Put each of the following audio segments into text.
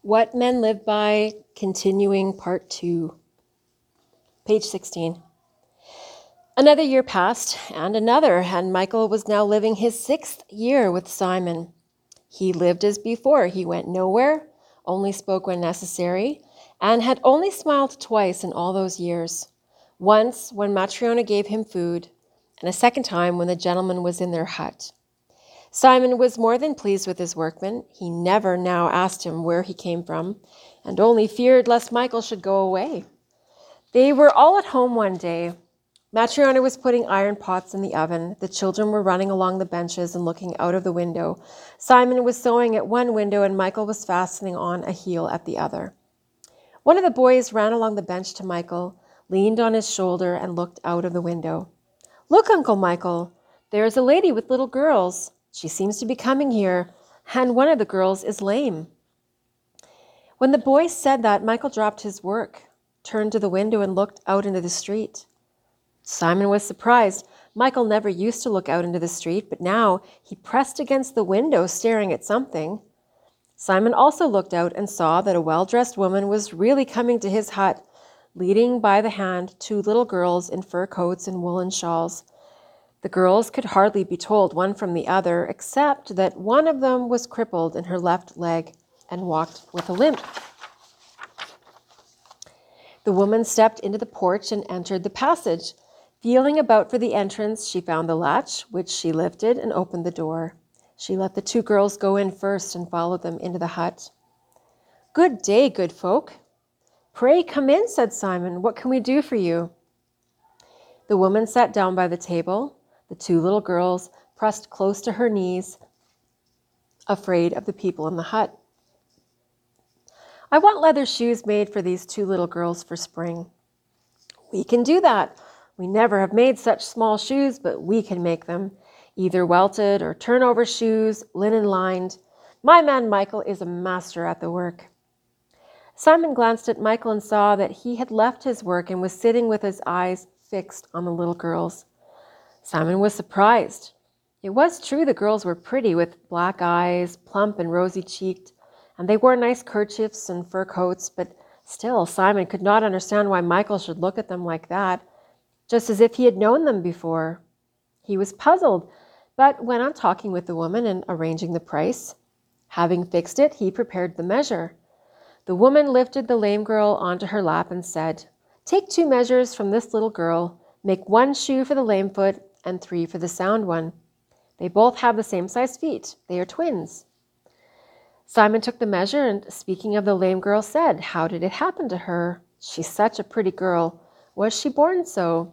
What Men Live By, continuing part 2, page 16. Another year passed, and Michael was now living his 6th year with Simon. He lived as before. He went nowhere, only spoke when necessary, and had only smiled twice in all those years. Once when Matryona gave him food, and a second time when the gentleman was in their hut. Simon was more than pleased with his workman. He never now asked him where he came from, and only feared lest Michael should go away. They were all at home one day. Matryona was putting iron pots in the oven. The children were running along the benches and looking out of the window. Simon was sewing at one window, and Michael was fastening on a heel at the other. One of the boys ran along the bench to Michael, leaned on his shoulder, and looked out of the window. "Look, Uncle Michael, there is a lady with little girls. She seems to be coming here, and one of the girls is lame." When the boy said that, Michael dropped his work, turned to the window, and looked out into the street. Simon was surprised. Michael never used to look out into the street, but now he pressed against the window, staring at something. Simon also looked out and saw that a well-dressed woman was really coming to his hut, leading by the hand 2 little girls in fur coats and woolen shawls. The girls could hardly be told one from the other, except that one of them was crippled in her left leg and walked with a limp. The woman stepped into the porch and entered the passage. Feeling about for the entrance, she found the latch, which she lifted and opened the door. She let the 2 girls go in first and followed them into the hut. "Good day, good folk." "Pray come in," said Simon. "What can we do for you?" The woman sat down by the table. The 2 little girls pressed close to her knees, afraid of the people in the hut. "I want leather shoes made for these 2 little girls for spring." "We can do that. We never have made such small shoes, but we can make them. Either welted or turnover shoes, linen lined. My man Michael is a master at the work." Simon glanced at Michael and saw that he had left his work and was sitting with his eyes fixed on the little girls. Simon was surprised. It was true the girls were pretty, with black eyes, plump and rosy-cheeked, and they wore nice kerchiefs and fur coats, but still Simon could not understand why Michael should look at them like that, just as if he had known them before. He was puzzled, but went on talking with the woman and arranging the price. Having fixed it, he prepared the measure. The woman lifted the lame girl onto her lap and said, "Take 2 measures from this little girl. Make 1 shoe for the lame foot and 3 for the sound one. They both have the same size feet. They are twins." Simon took the measure and, speaking of the lame girl, said, "How did it happen to her? She's such a pretty girl. Was she born so?"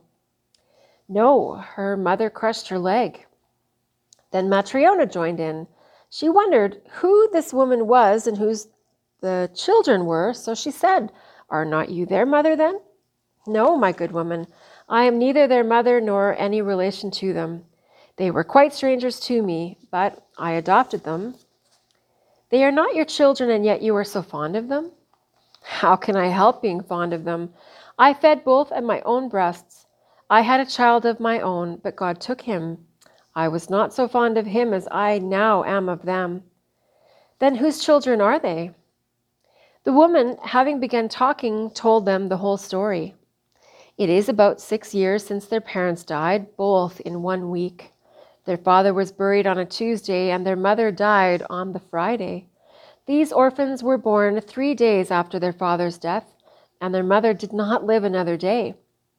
"No, her mother crushed her leg." Then Matryona joined in. She wondered who this woman was and whose the children were, so she said, "Are not you their mother then?" "No, my good woman, I am neither their mother nor any relation to them. They were quite strangers to me, but I adopted them." "They are not your children, and yet you are so fond of them?" "How can I help being fond of them? I fed both at my own breasts. I had a child of my own, but God took him. I was not so fond of him as I now am of them." "Then whose children are they?" The woman, having begun talking, told them the whole story. "It is about 6 years since their parents died, both in 1 week. Their father was buried on a Tuesday, and their mother died on the Friday. These orphans were born 3 days after their father's death, and their mother did not live another day.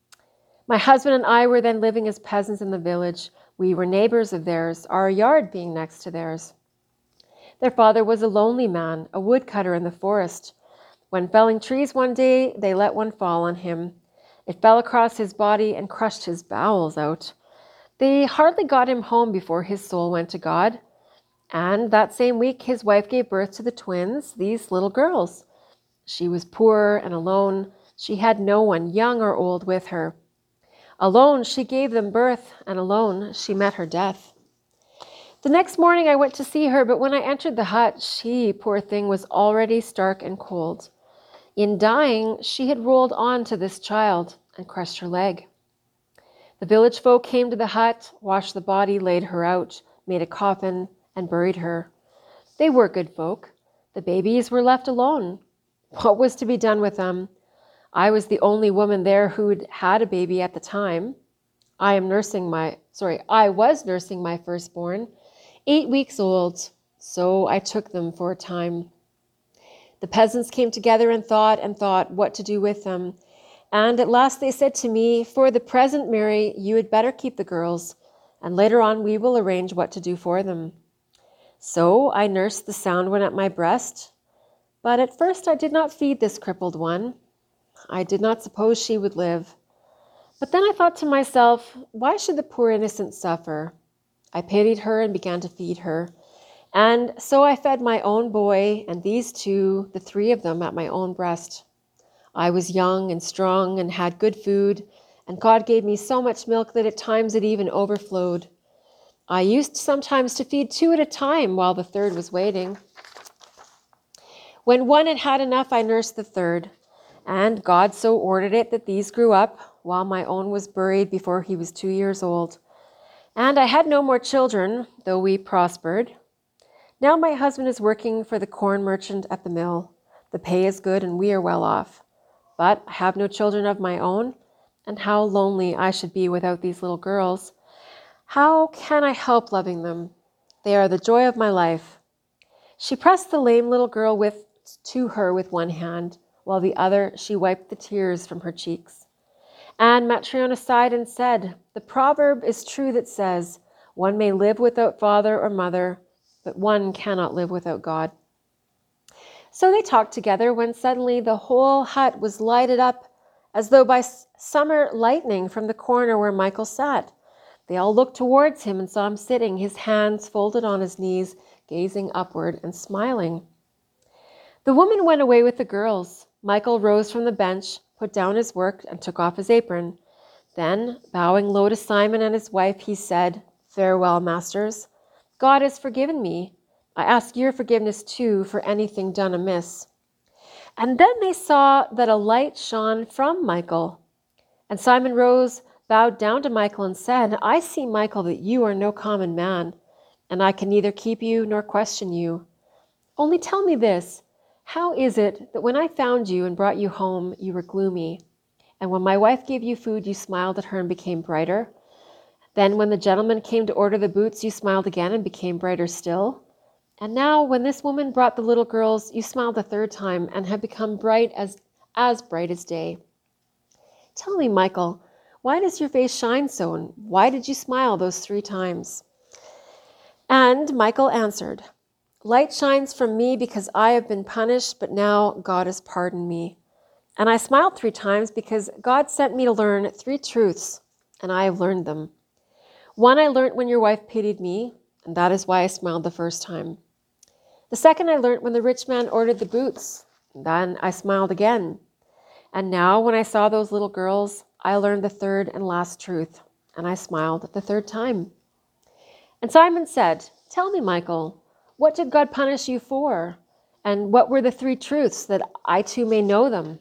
My husband and I were then living as peasants in the village. We were neighbors of theirs, our yard being next to theirs. Their father was a lonely man, a woodcutter in the forest. When felling trees one day, they let one fall on him. It fell across his body and crushed his bowels out. They hardly got him home before his soul went to God. And that same week, his wife gave birth to the twins, these little girls. She was poor and alone. She had no one, young or old, with her. Alone she gave them birth, and alone she met her death. The next morning I went to see her, but when I entered the hut, she, poor thing, was already stark and cold. In dying, she had rolled on to this child and crushed her leg. The village folk came to the hut, washed the body, laid her out, made a coffin, and buried her. They were good folk. The babies were left alone. What was to be done with them? I was the only woman there who'd had a baby at the time. I was nursing my firstborn, 8 weeks old, so I took them for a time. The peasants came together and thought what to do with them. And at last they said to me, "For the present, Mary, you had better keep the girls, and later on we will arrange what to do for them." So I nursed the sound one at my breast, but at first I did not feed this crippled one. I did not suppose she would live. But then I thought to myself, why should the poor innocent suffer? I pitied her and began to feed her. And so I fed my own boy and these two, the three of them, at my own breast. I was young and strong and had good food, and God gave me so much milk that at times it even overflowed. I used sometimes to feed 2 at a time while the third was waiting. When one had had enough, I nursed the third, and God so ordered it that these grew up, while my own was buried before he was 2 years old. And I had no more children, though we prospered. Now my husband is working for the corn merchant at the mill. The pay is good and we are well off. But I have no children of my own, and how lonely I should be without these little girls. How can I help loving them? They are the joy of my life. She pressed the lame little girl to her with one hand, while the other she wiped the tears from her cheeks. And Matryona sighed and said, "The proverb is true that says, one may live without father or mother, but one cannot live without God." So they talked together when suddenly the whole hut was lighted up as though by summer lightning from the corner where Michael sat. They all looked towards him and saw him sitting, his hands folded on his knees, gazing upward and smiling. The woman went away with the girls. Michael rose from the bench, put down his work, and took off his apron. Then, bowing low to Simon and his wife, he said, "Farewell, masters. God has forgiven me. I ask your forgiveness too for anything done amiss." And then they saw that a light shone from Michael. And Simon rose, bowed down to Michael, and said, "I see, Michael, that you are no common man, and I can neither keep you nor question you. Only tell me this, how is it that when I found you and brought you home, you were gloomy, and when my wife gave you food, you smiled at her and became brighter? Then when the gentleman came to order the boots, you smiled again and became brighter still? And now when this woman brought the little girls, you smiled a third time and have become bright as bright as day. Tell me, Michael, why does your face shine so, and why did you smile those 3 times? And Michael answered, "Light shines from me because I have been punished, but now God has pardoned me. And I smiled 3 times because God sent me to learn 3 truths, and I have learned them. One I learnt when your wife pitied me, and that is why I smiled the first time. The second I learnt when the rich man ordered the boots, and then I smiled again. And now when I saw those little girls, I learned the third and last truth, and I smiled the third time." And Simon said, "Tell me, Michael, what did God punish you for? And what were the 3 truths, that I too may know them?"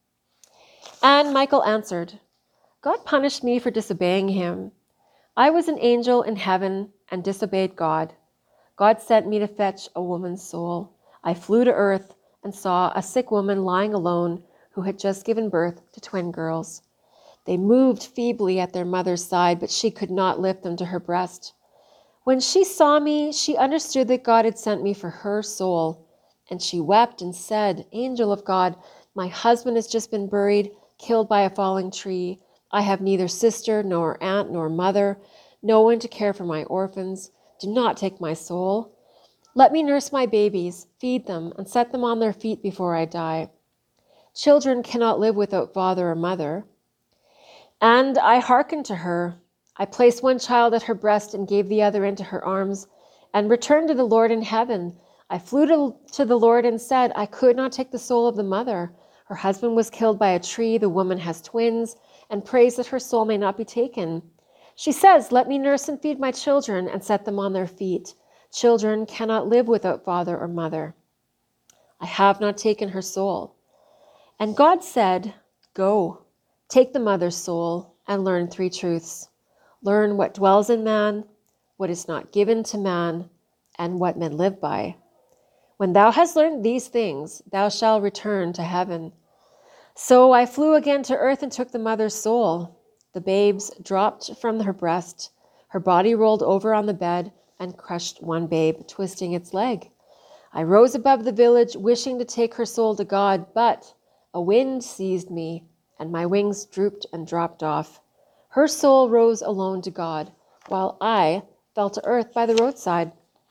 And Michael answered, "God punished me for disobeying him. I was an angel in heaven and disobeyed God. God sent me to fetch a woman's soul. I flew to earth and saw a sick woman lying alone who had just given birth to twin girls. They moved feebly at their mother's side, but she could not lift them to her breast. When she saw me, she understood that God had sent me for her soul, and she wept and said, 'Angel of God, my husband has just been buried, killed by a falling tree. I have neither sister nor aunt nor mother, no one to care for my orphans. Do not take my soul. Let me nurse my babies, feed them, and set them on their feet before I die. Children cannot live without father or mother.' And I hearkened to her. I placed one child at her breast and gave the other into her arms, and returned to the Lord in heaven. I flew to the Lord and said, 'I could not take the soul of the mother. Her husband was killed by a tree. The woman has twins, and prays that her soul may not be taken. She says, "Let me nurse and feed my children and set them on their feet. Children cannot live without father or mother.' I have not taken her soul." And God said, "Go, take the mother's soul and learn 3 truths. Learn what dwells in man, what is not given to man, and what men live by. When thou hast learned these things, thou shalt return to heaven. So I flew again to earth and took the mother's soul. The babes dropped from her breast. Her body rolled over on the bed and crushed one babe, twisting its leg. I rose above the village, wishing to take her soul to God, but a wind seized me, and my wings drooped and dropped off. Her soul rose alone to God, while I fell to earth by the roadside.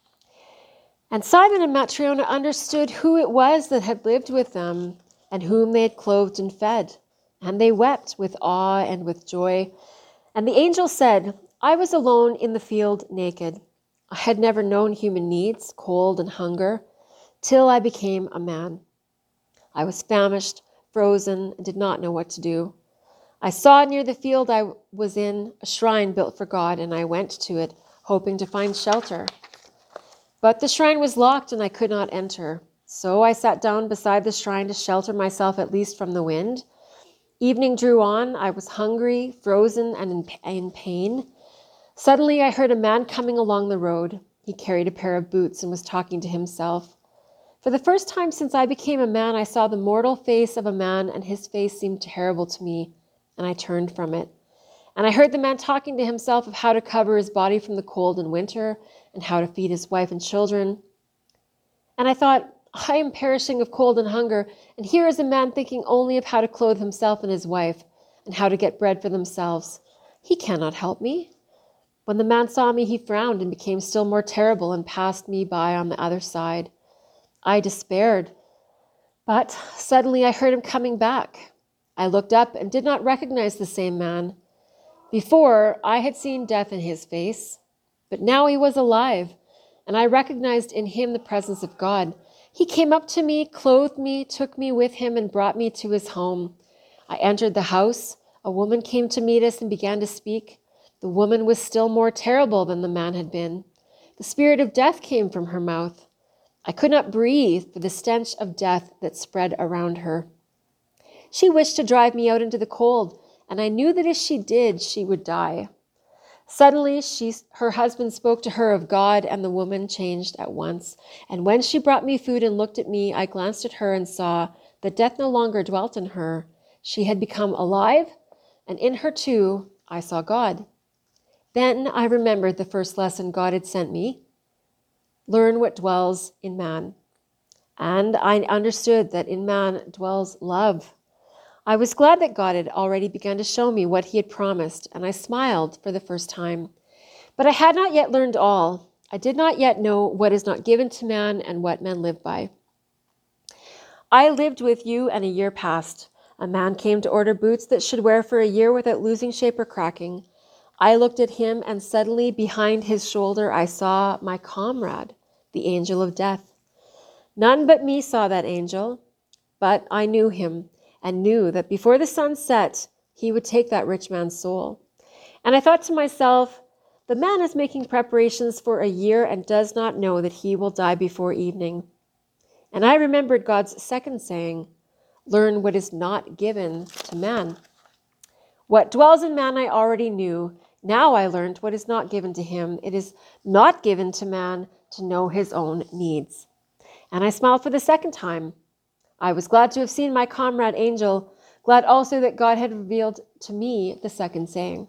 And Simon and Matriona understood who it was that had lived with them, and whom they had clothed and fed. And they wept with awe and with joy. And the angel said, I was alone in the field naked. I had never known human needs, cold and hunger, till I became a man. I was famished, frozen, and did not know what to do. I saw near the field I was in a shrine built for God, and I went to it, hoping to find shelter. But the shrine was locked, and I could not enter. So I sat down beside the shrine to shelter myself at least from the wind. Evening drew on. I was hungry, frozen, and in pain. Suddenly I heard a man coming along the road. He carried a pair of boots and was talking to himself. For the first time since I became a man, I saw the mortal face of a man, and his face seemed terrible to me, and I turned from it. And I heard the man talking to himself of how to cover his body from the cold in winter, and how to feed his wife and children. And I thought, I am perishing of cold and hunger, and here is a man thinking only of how to clothe himself and his wife, and how to get bread for themselves. He cannot help me. When the man saw me, he frowned and became still more terrible and passed me by on the other side. I despaired, but suddenly I heard him coming back. I looked up and did not recognize the same man. Before, I had seen death in his face, but now he was alive, and I recognized in him the presence of God. He came up to me, clothed me, took me with him, and brought me to his home. I entered the house. A woman came to meet us and began to speak. The woman was still more terrible than the man had been. The spirit of death came from her mouth. I could not breathe for the stench of death that spread around her. She wished to drive me out into the cold, and I knew that if she did, she would die. Suddenly, her husband spoke to her of God, and the woman changed at once. And when she brought me food and looked at me, I glanced at her and saw that death no longer dwelt in her. She had become alive, and in her too, I saw God. Then I remembered the first lesson God had sent me. Learn what dwells in man. And I understood that in man dwells love. I was glad that God had already begun to show me what he had promised, and I smiled for the first time. But I had not yet learned all. I did not yet know what is not given to man and what men live by. I lived with you, and a year passed. A man came to order boots that should wear for a year without losing shape or cracking. I looked at him, and suddenly behind his shoulder I saw my comrade, the angel of death. None but me saw that angel, but I knew him, and knew that before the sun set, he would take that rich man's soul. And I thought to myself, the man is making preparations for a year and does not know that he will die before evening. And I remembered God's second saying, learn what is not given to man. What dwells in man I already knew. Now I learned what is not given to him. It is not given to man to know his own needs. And I smiled for the second time. I was glad to have seen my comrade angel, glad also that God had revealed to me the second saying.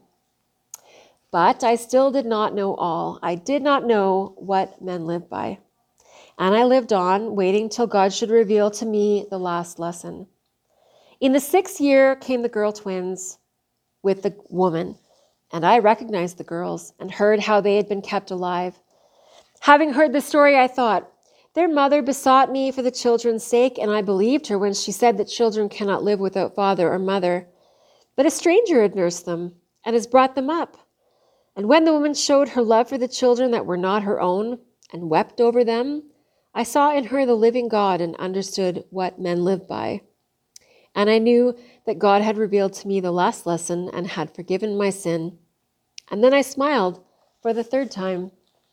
But I still did not know all. I did not know what men live by. And I lived on, waiting till God should reveal to me the last lesson. In the 6th year came the girl twins with the woman, and I recognized the girls and heard how they had been kept alive. Having heard the story, I thought, their mother besought me for the children's sake, and I believed her when she said that children cannot live without father or mother. But a stranger had nursed them and has brought them up. And when the woman showed her love for the children that were not her own and wept over them, I saw in her the living God and understood what men live by. And I knew that God had revealed to me the last lesson and had forgiven my sin. And then I smiled for the third time.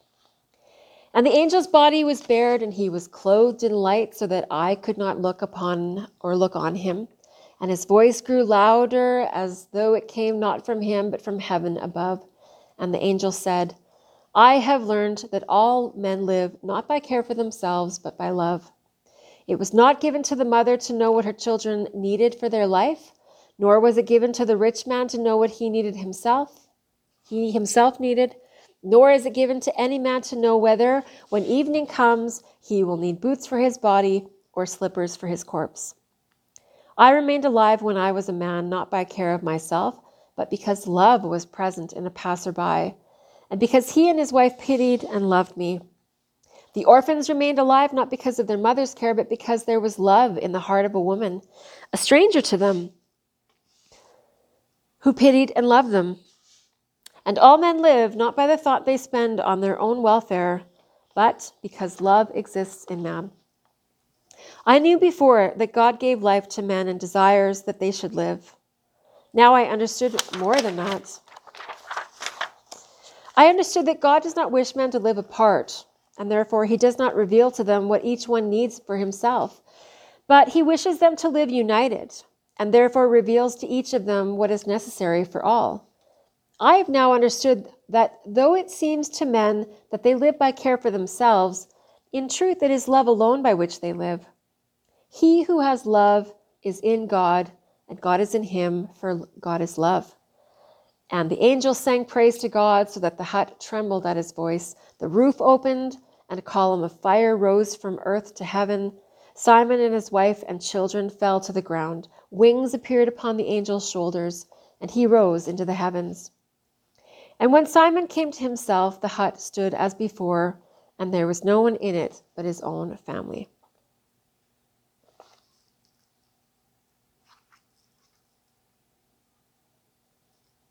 And the angel's body was bared, and he was clothed in light so that I could not look on him. And his voice grew louder as though it came not from him, but from heaven above. And the angel said, I have learned that all men live not by care for themselves, but by love. It was not given to the mother to know what her children needed for their life, nor was it given to the rich man to know what he himself needed, nor is it given to any man to know whether, when evening comes, he will need boots for his body or slippers for his corpse. I remained alive when I was a man, not by care of myself, but because love was present in a passerby, and because he and his wife pitied and loved me. The orphans remained alive not because of their mother's care, but because there was love in the heart of a woman, a stranger to them, who pitied and loved them. And all men live not by the thought they spend on their own welfare, but because love exists in man. I knew before that God gave life to men and desires that they should live. Now I understood more than that. I understood that God does not wish men to live apart, and therefore he does not reveal to them what each one needs for himself, but he wishes them to live united, and therefore reveals to each of them what is necessary for all. I have now understood that though it seems to men that they live by care for themselves, in truth it is love alone by which they live. He who has love is in God, and God is in him, for God is love. And the angels sang praise to God, so that the hut trembled at his voice. The roof opened, and a column of fire rose from earth to heaven. Simon and his wife and children fell to the ground. Wings appeared upon the angel's shoulders, and he rose into the heavens. And when Simon came to himself, the hut stood as before, and there was no one in it but his own family.